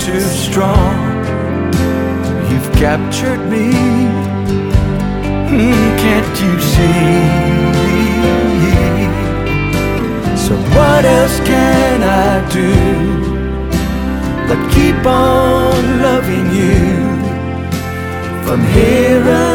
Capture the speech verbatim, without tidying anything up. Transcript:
too strong. You've captured me, mm, can't you see? So what else can I do but keep on loving you from here on?